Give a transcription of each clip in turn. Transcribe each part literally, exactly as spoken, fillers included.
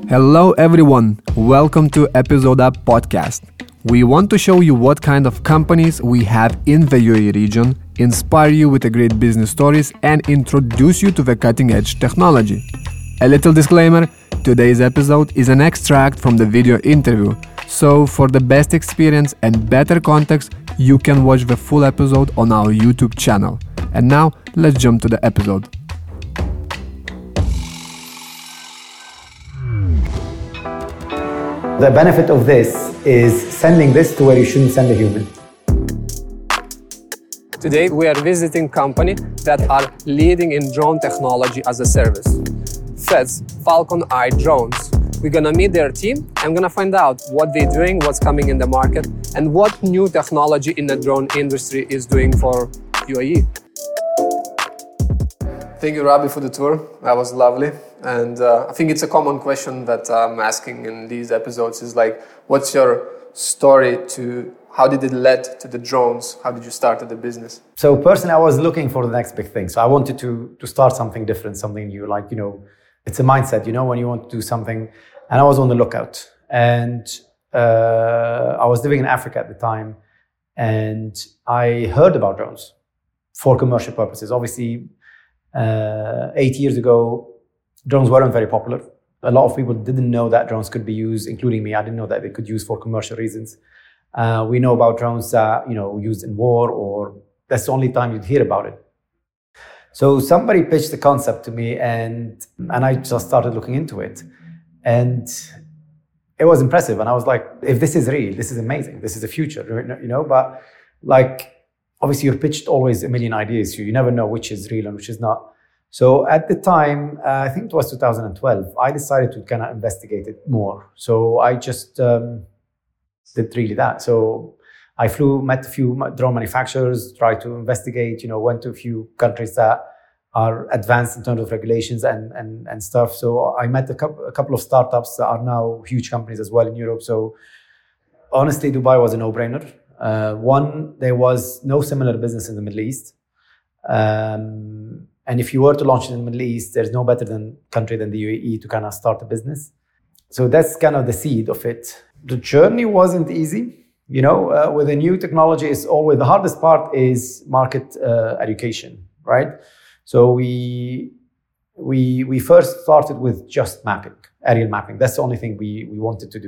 Hello everyone, welcome to Episode Up Podcast. We want to show you what kind of companies we have in the U A E region, inspire you with the great business stories and introduce you to the cutting edge technology. A little disclaimer, today's episode is an extract from the video interview, so for the best experience and better context, you can watch the full episode on our YouTube channel. And now, let's jump to the episode. The benefit of this is sending this to where you shouldn't send a human. Today we are visiting companies that are leading in drone technology as a service. Feds, Falcon Eye Drones. We're gonna meet their team and gonna find out what they're doing, what's coming in the market, and what new technology in the drone industry is doing for U A E. Thank you, Rabbi, for the tour. That was lovely. And uh, I think it's a common question that I'm asking in these episodes is like, what's your story to, how did it lead to the drones? How did you start the business? So personally, I was looking for the next big thing. So I wanted to to start something different, something new. Like, you know, it's a mindset, you know, when you want to do something. And I was on the lookout. And uh, I was living in Africa at the time. And I heard about drones for commercial purposes. Obviously, uh, eight years ago, drones weren't very popular. A lot of people didn't know that drones could be used, including me. I didn't know that they could use for commercial reasons. Uh, we know about drones that, you know, used in war, or that's the only time you'd hear about it. So somebody pitched the concept to me, and and I just started looking into it. And it was impressive. And I was like, if this is real, this is amazing. This is the future, you know? But like, obviously you're pitched always a million ideas. So you never know which is real and which is not. So at the time, uh, I think it was two thousand twelve, I decided to kind of investigate it more. So I just um, did really that. So I flew, met a few drone manufacturers, tried to investigate, you know, went to a few countries that are advanced in terms of regulations and and, and stuff. So I met a couple, a couple of startups that are now huge companies as well in Europe. So honestly, Dubai was a no-brainer. Uh, one, there was no similar business in the Middle East. Um, And if you were to launch it in the Middle East, there's no better than country than the U A E to kind of start a business. So that's kind of the seed of it. The journey wasn't easy. You know, uh, with a new technology, it's always the hardest part is market uh, education, right? So we we we first started with just mapping, aerial mapping. That's the only thing we we wanted to do.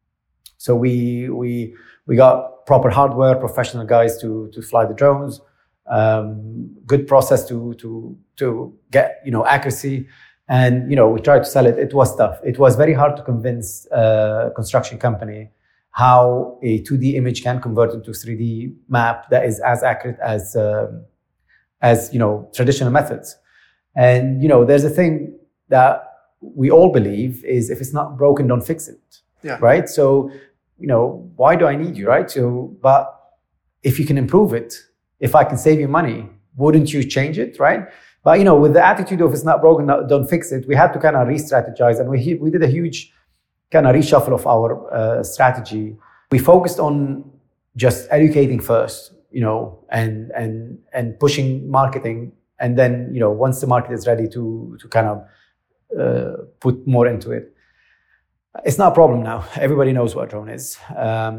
So we we we got proper hardware, professional guys to to fly the drones. Um, good process to to to get, you know, accuracy, and you know, we tried to sell it. It was tough. It was very hard to convince a construction company how a two D image can convert into three D map that is as accurate as um, as you know, traditional methods. And you know, there's a thing that we all believe is, if it's not broken, don't fix it. Yeah. Right. So you know, why do I need you? Right. So, but if you can improve it. If I can save you money, wouldn't you change it, right? But, you know, with the attitude of it's not broken, don't fix it, we had to kind of re-strategize. And we we did a huge kind of reshuffle of our uh, strategy. We focused on just educating first, you know, and and and pushing marketing. And then, you know, once the market is ready to to kind of uh, put more into it. It's not a problem now. Everybody knows what a drone is. Um,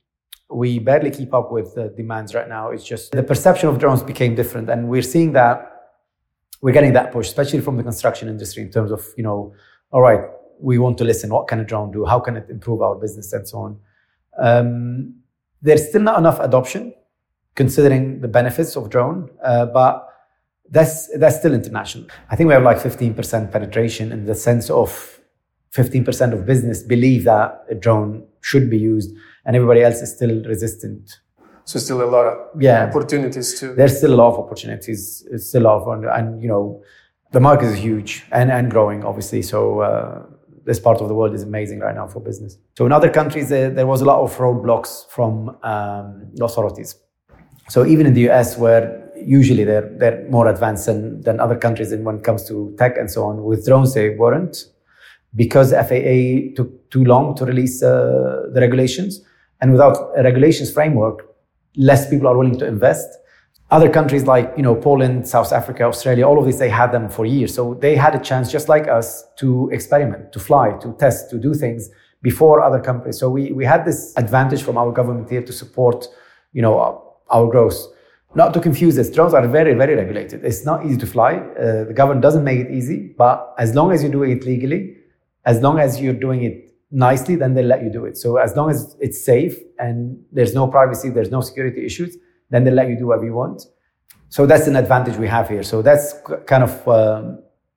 We barely keep up with the demands right now. It's just the perception of drones became different. And we're seeing that we're getting that push, especially from the construction industry in terms of, you know, all right, we want to listen. What can a drone do? How can it improve our business and so on? Um, there's still not enough adoption considering the benefits of drone, uh, but that's, that's still international. I think we have like fifteen percent penetration in the sense of fifteen percent of business believe that a drone should be used, and everybody else is still resistant. So still a lot of yeah. opportunities too. There's still a lot of opportunities. It's still a lot of, and you know, the market is huge and, and growing, obviously. So uh, this part of the world is amazing right now for business. So in other countries, there, there was a lot of roadblocks from um, authorities. So even in the U S, where usually they're they're more advanced than, than other countries in when it comes to tech and so on, with drones they weren't. Because F A A took too long to release uh, the regulations, and without a regulations framework, less people are willing to invest. Other countries like, you know, Poland, South Africa, Australia, all of these, they had them for years. So they had a chance, just like us, to experiment, to fly, to test, to do things before other countries. So we, we had this advantage from our government here to support, you know, our, our growth. Not to confuse this, drones are very, very regulated. It's not easy to fly. Uh, the government doesn't make it easy, but as long as you're doing it legally, as long as you're doing it nicely, then they let you do it. So as long as it's safe and there's no privacy, there's no security issues, then they let you do whatever you want. So that's an advantage we have here. So that's kind of um,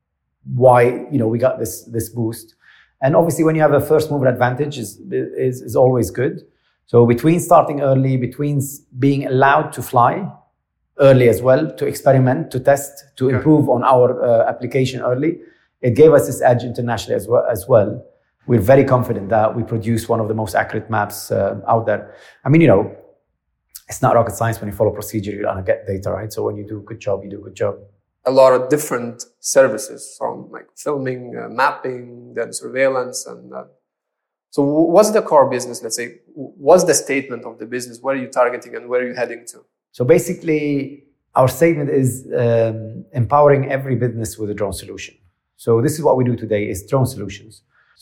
why, you know, we got this this boost. And obviously, when you have a first mover advantage, is is, is always good. So between starting early, between being allowed to fly early as well, to experiment, to test, to okay. improve on our uh, application early, it gave us this edge internationally as well. As well. We're very confident that we produce one of the most accurate maps uh, out there. I mean, you know, it's not rocket science. When you follow procedure, you're gonna get data, right? So when you do a good job, you do a good job. A lot of different services, from like filming, uh, mapping, then surveillance, and uh, so what's the core business? Let's say, what's the statement of the business? Where are you targeting and where are you heading to? So basically, our statement is um, empowering every business with a drone solution. So this is what we do today: is drone solutions.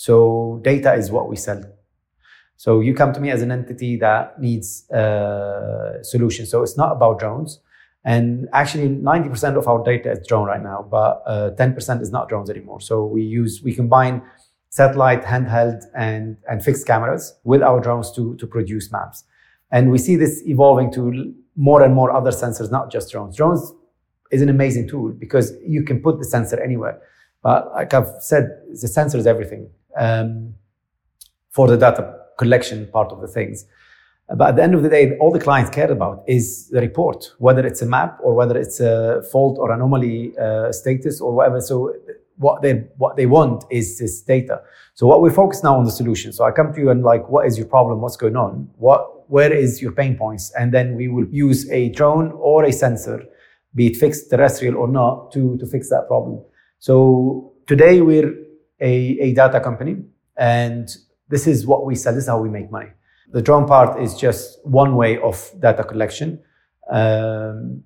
So data is what we sell. So you come to me as an entity that needs uh, solutions. So it's not about drones. And actually ninety percent of our data is drone right now, but uh, ten percent is not drones anymore. So we use, we combine satellite, handheld, and, and fixed cameras with our drones to, to produce maps. And we see this evolving to more and more other sensors, not just drones. Drones is an amazing tool because you can put the sensor anywhere. But like I've said, the sensor is everything um, for the data collection part of the things. But at the end of the day, all the clients care about is the report, whether it's a map or whether it's a fault or anomaly uh, status or whatever. So what they what they want is this data. So what we focus now on the solution. So I come to you and like, what is your problem? What's going on? What where is your pain points? And then we will use a drone or a sensor, be it fixed terrestrial or not, to to fix that problem. So today we're a, a data company, and this is what we sell. This is how we make money. The drone part is just one way of data collection. Um,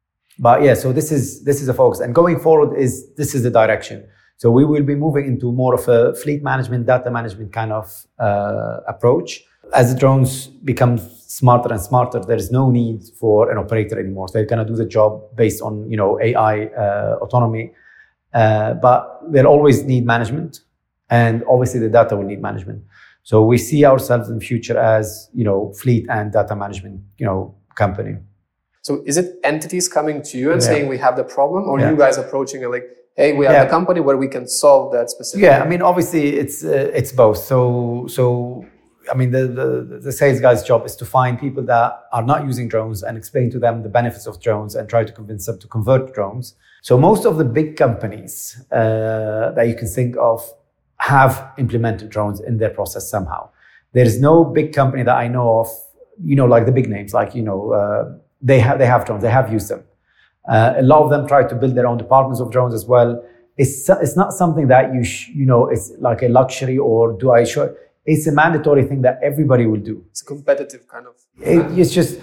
but yeah, so this is this is a focus. And going forward, is this is the direction. So we will be moving into more of a fleet management, data management kind of uh, approach. As the drones become smarter and smarter, there is no need for an operator anymore. So they're going to do the job based on, you know, A I, uh, autonomy. Uh, but they'll always need management. And obviously the data will need management. So we see ourselves in the future as, you know, fleet and data management, you know, company. So is it entities coming to you and yeah. saying we have the problem, or yeah. you guys approaching it like, hey, we have yeah. the company where we can solve that specific? Yeah, I mean, obviously it's uh, it's both. So so I mean, the, the the sales guy's job is to find people that are not using drones and explain to them the benefits of drones and try to convince them to convert to drones. So most of the big companies uh, that you can think of have implemented drones in their process somehow. There is no big company that I know of, you know, like the big names, like, you know, uh, they have they have drones, they have used them. Uh, a lot of them try to build their own departments of drones as well. It's it's not something that you sh- you know, it's like a luxury or do I show. It's a mandatory thing that everybody will do. It's a competitive kind of. It, it's just,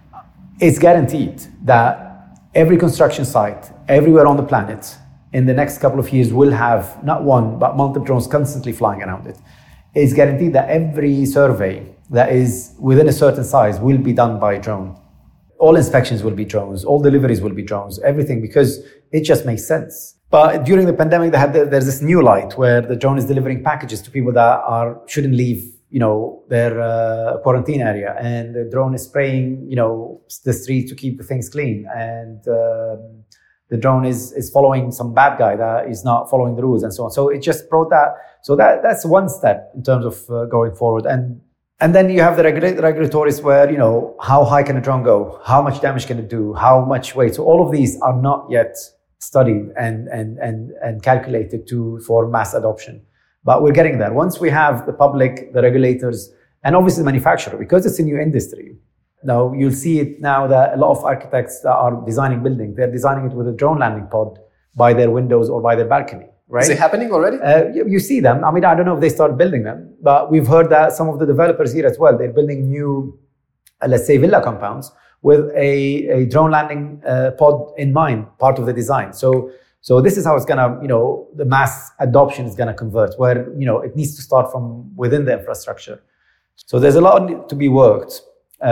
it's guaranteed that every construction site everywhere on the planet in the next couple of years will have not one, but multiple drones constantly flying around it. It's guaranteed that every survey that is within a certain size will be done by a drone. All inspections will be drones, all deliveries will be drones, everything, because it just makes sense. But during the pandemic, they had the, there's this new light where the drone is delivering packages to people that are shouldn't leave, you know, their uh, quarantine area, and the drone is spraying, you know, the streets to keep the things clean, and um, the drone is is following some bad guy that is not following the rules and so on. So it just brought that. So that that's one step in terms of uh, going forward. And and then you have the regula- regulatories where, you know, how high can a drone go? How much damage can it do? How much weight? So all of these are not yet studied and and and and calculated to for mass adoption. But we're getting there. Once we have the public, the regulators, and obviously the manufacturer, because it's a new industry. Now, you'll see it now that a lot of architects that are designing buildings, they're designing it with a drone landing pod by their windows or by their balcony, right? Is it happening already? Uh, you, you see them. I mean, I don't know if they start building them, but we've heard that some of the developers here as well, they're building new, uh, let's say, villa compounds with a, a drone landing uh, pod in mind, part of the design. So, so this is how it's gonna, you know, the mass adoption is gonna convert, where, you know, it needs to start from within the infrastructure. So there's a lot to be worked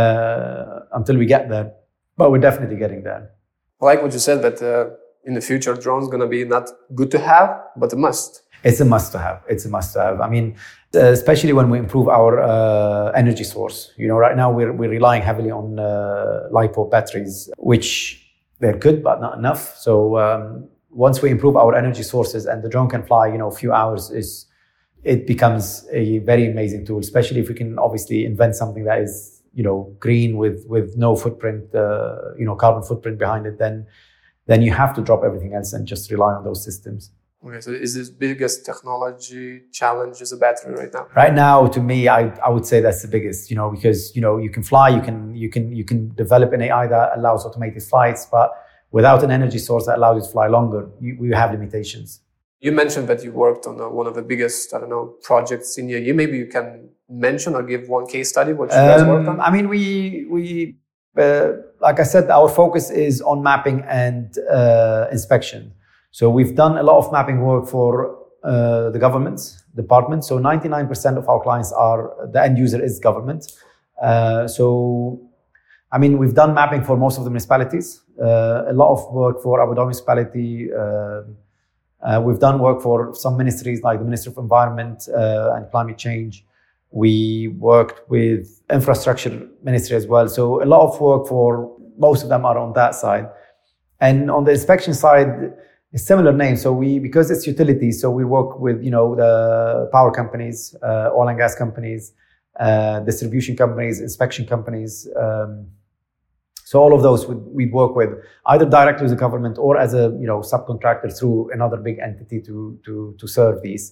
uh, until we get there, but we're definitely getting there. I like what you said, that uh, in the future, drones going to be not good to have, but a must. It's a must to have. It's a must to have. I mean, uh, especially when we improve our uh, energy source. You know, right now we're we're relying heavily on uh, LiPo batteries, which they're good, but not enough. So um, once we improve our energy sources and the drone can fly, you know, a few hours, is it becomes a very amazing tool, especially if we can obviously invent something that is, you know, green with with no footprint, uh, you know, carbon footprint behind it, then then you have to drop everything else and just rely on those systems. Okay, so is this biggest technology challenge is a battery right now? Right now, to me, I, I would say that's the biggest, you know, because, you know, you can fly, you can you can you can develop an A I that allows automated flights, but without an energy source that allows you to fly longer, you, you have limitations. You mentioned that you worked on uh, one of the biggest, I don't know, projects in your year. Maybe you can mention or give one case study what you guys um, worked on. I mean, we we uh, like I said, our focus is on mapping and uh, inspection. So we've done a lot of mapping work for uh, the government's department. So ninety-nine percent of our clients are, the end user is government. Uh, so, I mean, we've done mapping for most of the municipalities, uh, a lot of work for Abu Dhabi municipality. Uh, uh, we've done work for some ministries like the Ministry of Environment uh, and Climate Change. We worked with infrastructure ministry as well. So a lot of work for, most of them are on that side. And on the inspection side, a similar name. So we, because it's utilities, so we work with, you know, the power companies, uh, oil and gas companies, uh, distribution companies, inspection companies. Um, so all of those we'd, we'd work with either directly with the government or as a, you know, subcontractor through another big entity to, to, to serve these.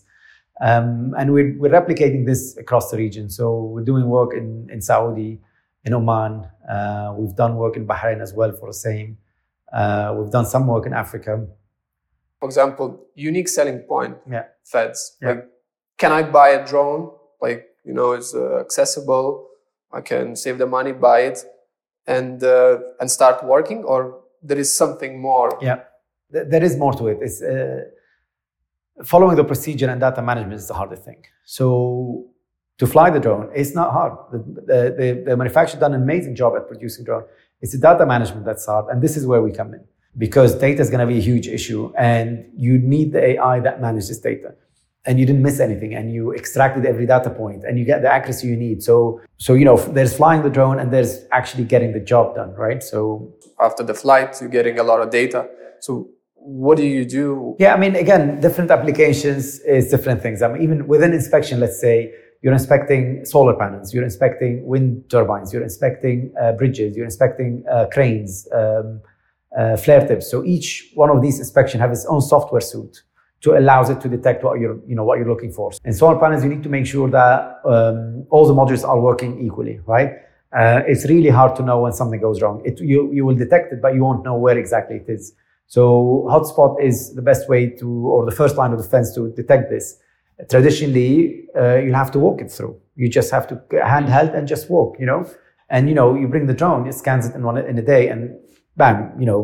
Um, and we're, we're replicating this across the region. So we're doing work in, in Saudi, in Oman. Uh, we've done work in Bahrain as well for the same. Uh, we've done some work in Africa. For example, unique selling point, yeah. feds. Yeah. Like, can I buy a drone? Like, you know, it's uh, accessible. I can save the money, buy it, and uh, and start working. Or there is something more. Yeah, there is more to it. It's uh, following the procedure and data management is the hardest thing. So to fly the drone, it's not hard. The, the, the, the manufacturer done an amazing job at producing drone. It's the data management that's hard, and this is where we come in. Because data is going to be a huge issue, and you need the A I that manages data, and you didn't miss anything, and you extracted every data point, and you get the accuracy you need. So, so you know, there's flying the drone, and there's actually getting the job done, right? So after the flight, you're getting a lot of data. So what do you do? Yeah, I mean, again, different applications is different things. I mean, even within inspection, let's say you're inspecting solar panels, you're inspecting wind turbines, you're inspecting uh, bridges, you're inspecting uh, cranes. Um, Uh, flare tips. So each one of these inspection have its own software suite to allows it to detect what you're, you know, what you're looking for. In solar panels, you need to make sure that um, all the modules are working equally, right? Uh, it's really hard to know when something goes wrong. It, you, you will detect it, but you won't know where exactly it is. So hotspot is the best way to, or the first line of defense to detect this. Traditionally, uh, you'll have to walk it through. You just have to handheld and just walk, you know? And, you know, you bring the drone, it scans it in one in a day, and bam, you know.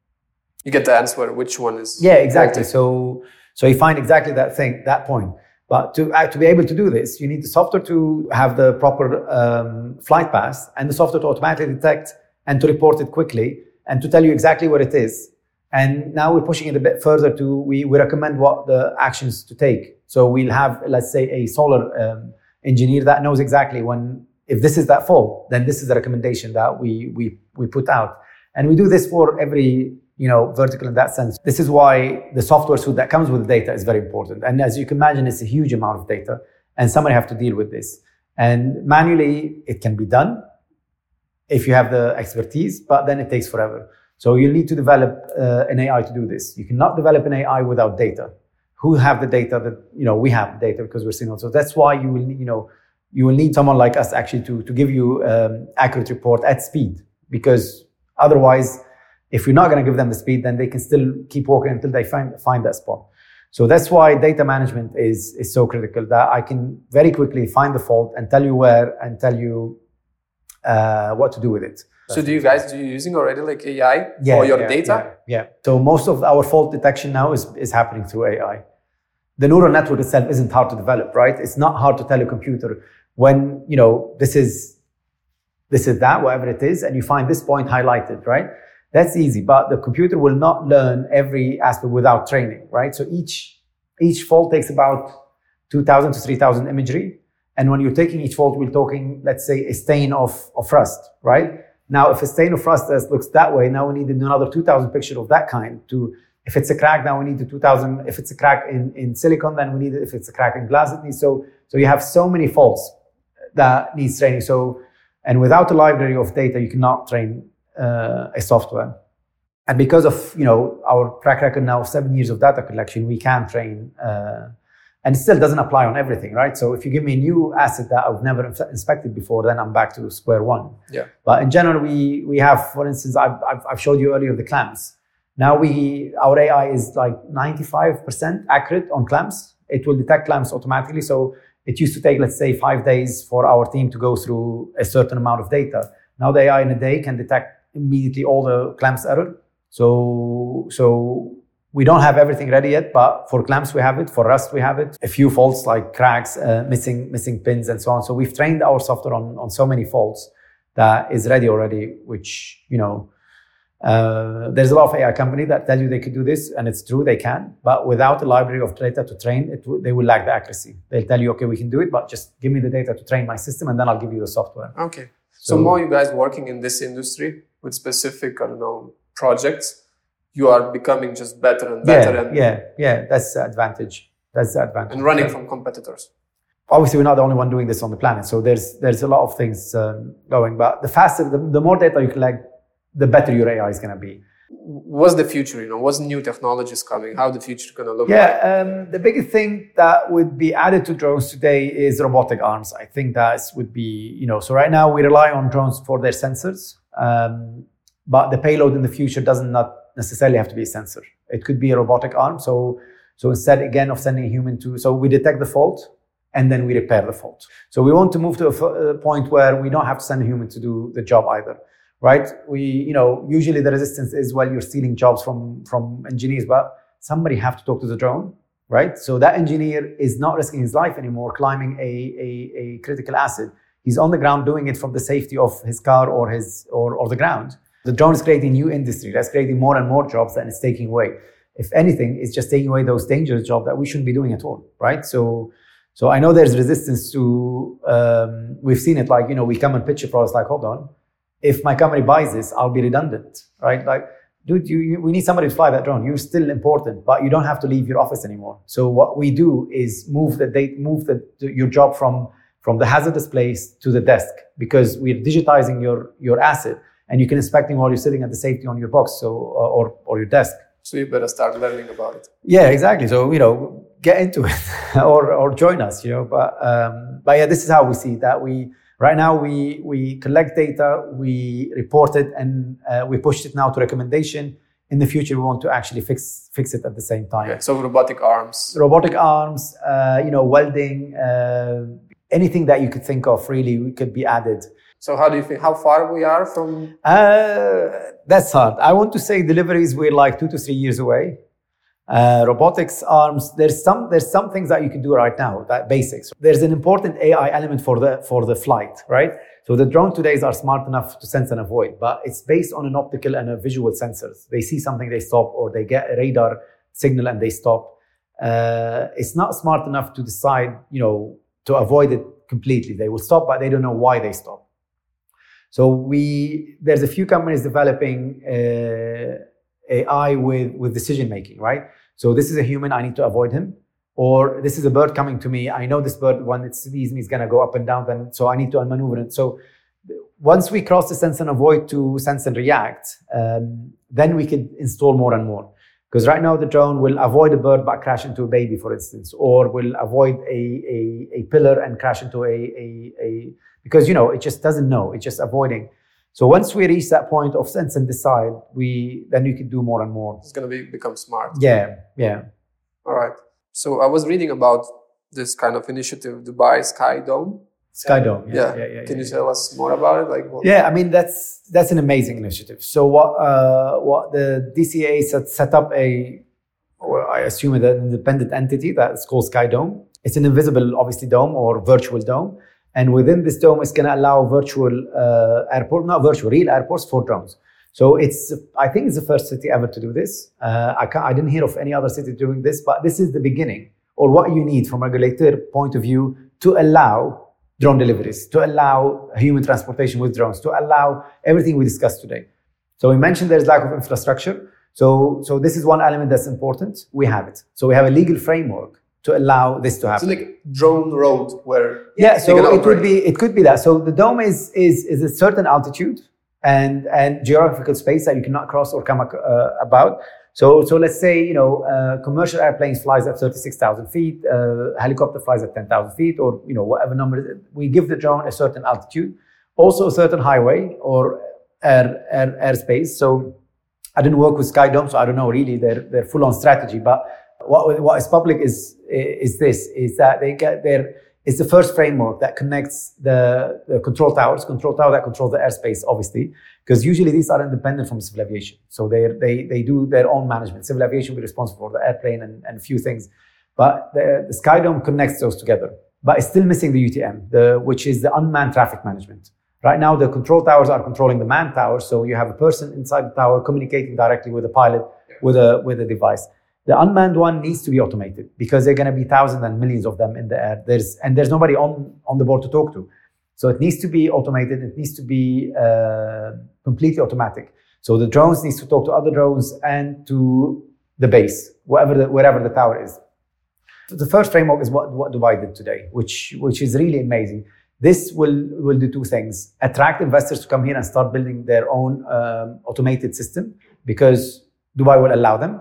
You get the answer, which one is. Yeah, exactly. So so you find exactly that thing, that point. But to, uh, to be able to do this, you need the software to have the proper um, flight path, and the software to automatically detect and to report it quickly and to tell you exactly where it is. And now we're pushing it a bit further to, we, we recommend what the actions to take. So we'll have, let's say, a solar um, engineer that knows exactly when, if this is that fault, then this is the recommendation that we we we put out. And we do this for every, you know, vertical in that sense. This is why the software suite that comes with the data is very important. And as you can imagine, it's a huge amount of data, and somebody have to deal with this. And manually, it can be done if you have the expertise, but then it takes forever. So you need to develop uh, an A I to do this. You cannot develop an A I without data. Who have the data that, you know, we have the data because we're signal. So that's why you will, you know, you will need someone like us actually to, to give you um, accurate report at speed, because otherwise, if you're not going to give them the speed, then they can still keep walking until they find find that spot. So that's why data management is is so critical, that I can very quickly find the fault and tell you where and tell you uh, what to do with it. So do you guys, do you using already like A I yeah, for your yeah, data? Yeah, yeah. So most of our fault detection now is, is happening through A I. The neural network itself isn't hard to develop, right? It's not hard to tell a computer when, you know, this is, this is that, whatever it is, and you find this point highlighted, right? That's easy, but the computer will not learn every aspect without training, right? So each, each fault takes about two thousand to three thousand imagery. And when you're taking each fault, we're talking, let's say, a stain of, of rust, right? Now, if a stain of rust looks that way, now we need another two thousand pictures of that kind. To, if it's a crack, now we need the two thousand. If it's a crack in, in silicon, then we need it. If it's a crack in glass, it needs. So, so you have so many faults that needs training. So, and without a library of data, you cannot train uh, a software. And because of, you know, our track record now of seven years of data collection, we can train. Uh, And it still doesn't apply on everything, right? So if you give me a new asset that I've never inspected before, then I'm back to square one. Yeah. But in general, we we have, for instance, I've, I've, I've showed you earlier the clamps. Now we our A I is like ninety-five percent accurate on clamps. It will detect clamps automatically. So it used to take, let's say, five days for our team to go through a certain amount of data. Now the A I in a day can detect immediately all the clamps error. So so. We don't have everything ready yet, but for clamps we have it, for rust we have it. A few faults like cracks, uh, missing missing pins and so on. So we've trained our software on, on so many faults that is ready already, which, you know, uh, there's a lot of A I companies that tell you they could do this, and it's true, they can. But without a library of data to train, it w- they will lack the accuracy. They'll tell you, okay, we can do it, but just give me the data to train my system, and then I'll give you the software. Okay. So, so more you guys working in this industry with specific, I don't know, projects, you are becoming just better and better. Yeah, and yeah, yeah. That's the advantage. That's the advantage. And running yeah. from competitors. Obviously, we're not the only one doing this on the planet. So there's there's a lot of things um, going. But the faster, the, the more data you collect, the better your A I is going to be. What's the future? You know, what's new technologies coming? How the future going to look yeah, like? Yeah, um, the biggest thing that would be added to drones today is robotic arms. I think that would be, you know, so right now we rely on drones for their sensors, um, but the payload in the future doesn't not necessarily have to be a sensor. It could be a robotic arm. So, so instead, again, of sending a human to, so we detect the fault and then we repair the fault. So we want to move to a, f- a point where we don't have to send a human to do the job either, right? We, you know, usually the resistance is, well, you're stealing jobs from, from engineers, but somebody have to talk to the drone, right? So that engineer is not risking his life anymore climbing a, a, a critical asset. He's on the ground doing it from the safety of his car or his or, or the ground. The drone is creating new industry. That's creating more and more jobs than it's taking away. If anything, it's just taking away those dangerous jobs that we shouldn't be doing at all, right? So, so I know there's resistance to. Um, we've seen it, like, you know, we come and pitch a product, like, hold on, if my company buys this, I'll be redundant, right? Like, dude, you, you we need somebody to fly that drone. You're still important, but you don't have to leave your office anymore. So what we do is move the date, move the, your job from from the hazardous place to the desk, because we're digitizing your your asset. And you can inspect it while you're sitting at the safety on your box, so or or your desk. So you better start learning about it. Yeah, exactly. So, you know, get into it or or join us. You know, but um, but yeah, this is how we see that. We right now we we collect data, we report it, and uh, we pushed it now to recommendation. In the future, we want to actually fix fix it at the same time. Yeah, so robotic arms, robotic arms, uh, you know, welding, uh, anything that you could think of, really, could be added. So how do you think, how far we are from? Uh, that's hard. I want to say deliveries, we're like two to three years away. Uh, robotics arms, there's some there's some things that you can do right now, that basics. There's an important A I element for the for the flight, right? So the drone today are smart enough to sense and avoid, but it's based on an optical and a visual sensors. They see something, they stop, or they get a radar signal and they stop. Uh, it's not smart enough to decide, you know, to avoid it completely. They will stop, but they don't know why they stop. So we, there's a few companies developing uh, A I with, with decision making, right? So this is a human, I need to avoid him. Or this is a bird coming to me, I know this bird, when it sees me, is going to go up and down, then so I need to maneuver it. So once we cross the sense and avoid to sense and react, um, then we could install more and more. Because right now the drone will avoid a bird but crash into a baby, for instance, or will avoid a, a, a pillar and crash into a, a, a because, you know, it just doesn't know. It's just avoiding. So once we reach that point of sense and decide, we then we can do more and more. It's going to be become smart. Yeah, yeah. All right. So I was reading about this kind of initiative, Dubai Sky Dome. Skydome. Yeah, Yeah. yeah, yeah. Can yeah, you yeah. tell us more about it? Like, what? Yeah, I mean that's that's an amazing initiative. So what uh, what the D C A set, set up a, well, I assume an independent entity that's called Skydome. It's an invisible, obviously, dome or virtual dome, and within this dome, it's going to allow virtual uh, airport, not virtual, real airports for drones. So it's, I think it's the first city ever to do this. Uh, I can't, I didn't hear of any other city doing this, but this is the beginning, or what you need from a regulator point of view to allow drone deliveries, to allow human transportation with drones, to allow everything we discussed today. So we mentioned there's lack of infrastructure. So, so this is one element that's important. We have it. So we have a legal framework to allow this to happen. So like drone road where Yeah, so can it operate. would be it could be that. So the dome is is is a certain altitude and and geographical space that you cannot cross or come uh, about. So so let's say you know uh, commercial airplanes flies at thirty-six thousand feet, uh, helicopter flies at ten thousand feet, or you know whatever number. We give the drone a certain altitude, also a certain highway or air air airspace. So I didn't work with Skydome, so I don't know really their their full on strategy, but. What, what is public is is this is that they get there is the first framework that connects the, the control towers, control tower that controls the airspace, obviously, because usually these are independent from civil aviation, so they they they do their own management. Civil aviation will be responsible for the airplane and, and a few things, but the, the Skydome connects those together. But it's still missing the U T M, the which is the unmanned traffic management. Right now, the control towers are controlling the manned towers, so you have a person inside the tower communicating directly with the pilot with a with a device. The unmanned one needs to be automated because there are going to be thousands and millions of them in the air. There's and there's nobody on, on the board to talk to. So it needs to be automated. It needs to be uh, completely automatic. So the drones needs to talk to other drones and to the base, wherever the, wherever the tower is. So the first framework is what, what Dubai did today, which which is really amazing. This will, will do two things: attract investors to come here and start building their own um, automated system because Dubai will allow them.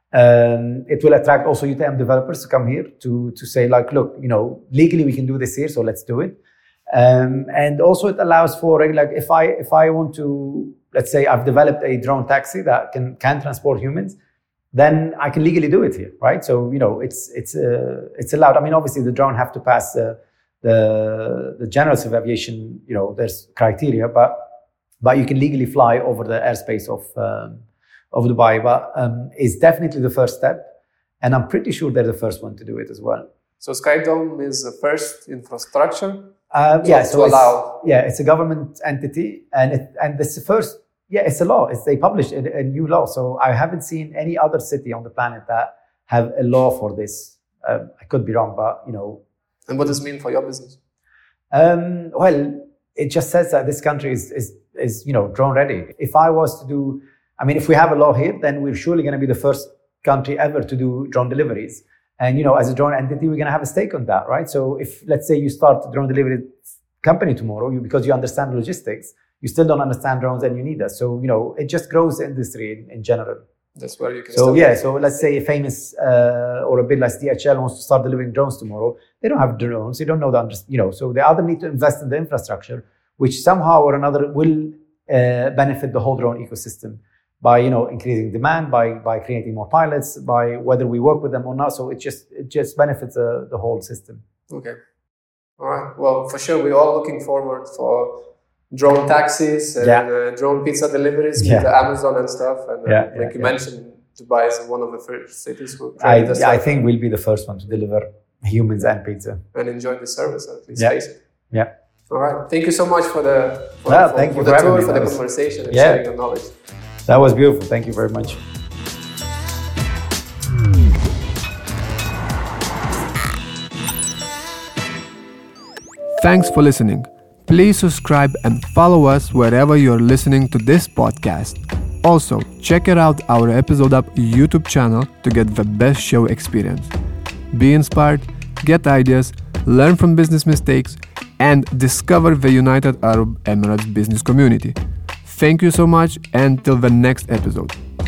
Um, it will attract also U T M developers to come here to to say like, look, you know, legally we can do this here, so let's do it. Um, and also it allows for like if I if I want to, let's say I've developed a drone taxi that can can transport humans, then I can legally do it here, right? So you know, it's it's uh, it's allowed. I mean, obviously the drone have to pass uh, the the general civil aviation, you know, there's criteria, but but you can legally fly over the airspace of. Um, of Dubai, but um, it's definitely the first step. And I'm pretty sure they're the first one to do it as well. So Skydome is the first infrastructure Uh, to, yeah, to so it's, allow. yeah, it's a government entity, and it, and it's the first. Yeah, it's a law. It's they published a, a new law. So I haven't seen any other city on the planet that have a law for this. Uh, I could be wrong, but you know. And what does it mean for your business? Um, well, it just says that this country is is is you know drone ready. If I was to do. I mean, if we have a law here, then we're surely going to be the first country ever to do drone deliveries. And, you know, as a drone entity, we're going to have a stake on that, right? So if, let's say you start a drone delivery company tomorrow, you, because you understand logistics, you still don't understand drones and you need us. So, you know, it just grows the industry in, in general. That's where you can So, start. yeah, so let's say a famous uh, or a big like D H L wants to start delivering drones tomorrow. They don't have drones. They don't know the, you know, so they either need to invest in the infrastructure, which somehow or another will uh, benefit the whole drone ecosystem. By you know increasing demand, by by creating more pilots, by whether we work with them or not. So it just it just benefits the, the whole system. Okay. All right. Well, for sure, we're all looking forward for drone taxis and Yeah. uh, drone pizza deliveries Yeah. with the Amazon and stuff. And uh, Yeah, like yeah, you yeah. mentioned, Dubai is one of the first cities who I created this I stuff think we'll be the first one to deliver humans and pizza. and enjoy the service, at least Yeah. face it. Yeah. All right. Thank you so much for the for, Yeah, for, thank for you the for having tour, me. for the That was- conversation and Yeah. sharing your knowledge. That was beautiful. Thank you very much. Thanks for listening. Please subscribe and follow us wherever you're listening to this podcast. Also, check it out our Episode Up YouTube channel to get the best show experience. Be inspired, get ideas, learn from business mistakes, and discover the United Arab Emirates business community. Thank you so much, and till the next episode.